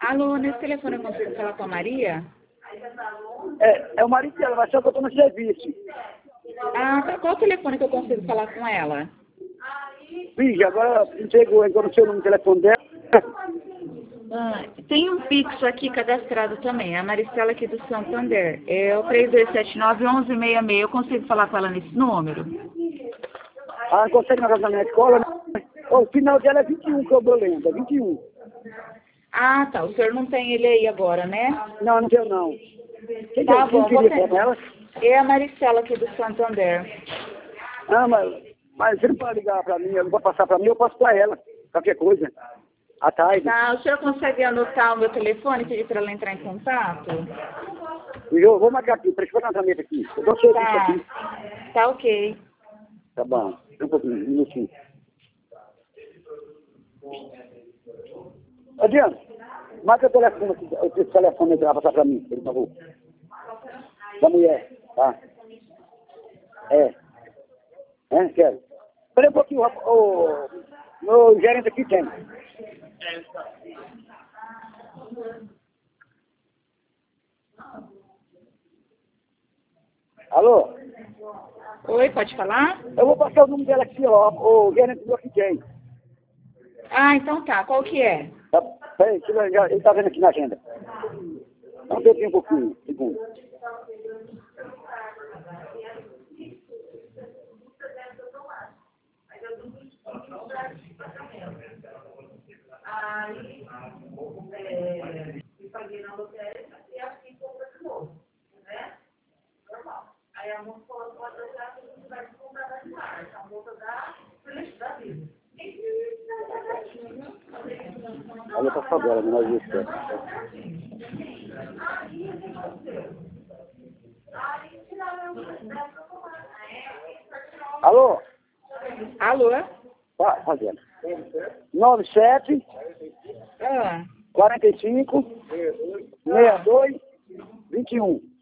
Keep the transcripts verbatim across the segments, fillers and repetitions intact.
Alô, nesse telefone eu consigo falar com a Maria? É, é o marido dela, mas só que eu estou no serviço. Ah, tá. Qual o telefone que eu consigo falar com ela? Vixe, agora não chegou, agora não sei o número do telefone dela. Ah, tem um fixo aqui cadastrado também, a Maricela aqui do Santander. É o três dois sete nove, um um seis seis. Eu consigo falar com ela nesse número? Ah, não consegue na casa da minha escola, né? O final dela é vinte e um, que eu dou lenda, vinte e um. Ah, tá. O senhor não tem ele aí agora, né? Não, não deu não. Quem, Tá quem bom, vou queria ter... com ela? É a Maricela aqui do Santander. Ah, mas, mas você não pode ligar para mim, eu não vou passar para mim, eu passo para ela, qualquer coisa. À tarde. Tá, o senhor consegue anotar o meu telefone e pedir para ela entrar em contato? Eu vou marcar aqui, presta o cantamento aqui. Eu dou serviço Tá, aqui. tá ok. Tá bom, um pouquinho, um minutinho. Adriano, marca o telefone aqui, o telefone para passar para mim, por favor. Da mulher, tá? É. É, quero. Espera um pouquinho, o meu gerente aqui tem. Alô? Oi, pode falar? Eu vou passar o número dela aqui, ó, o gerente do aqui tem. Ah, então tá. Qual que é? Tá, peraí, deixa eu ver, ele tá vendo aqui na agenda. Dá um tempinho um pouquinho, um segundo. Aí, é, paguei na lotérica e assim compra de novo, né? Normal. Aí a moça falou, pode deixar que a gente vai comprar da marca, a moça da frente da vida. Olha pra favela, não é isso. Alô? Alô? Tá, fazendo. nove sete, Ah, quarenta e cinco, sessenta e dois, vinte e um.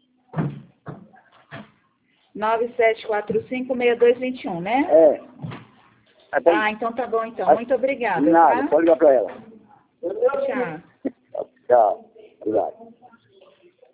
nove sete quatro cinco, seis dois dois um, né? É. É bom. Ah, então tá bom, então. É. Muito obrigada, Nada, tá? pode ligar pra ela. Tchau. Tchau. Obrigado.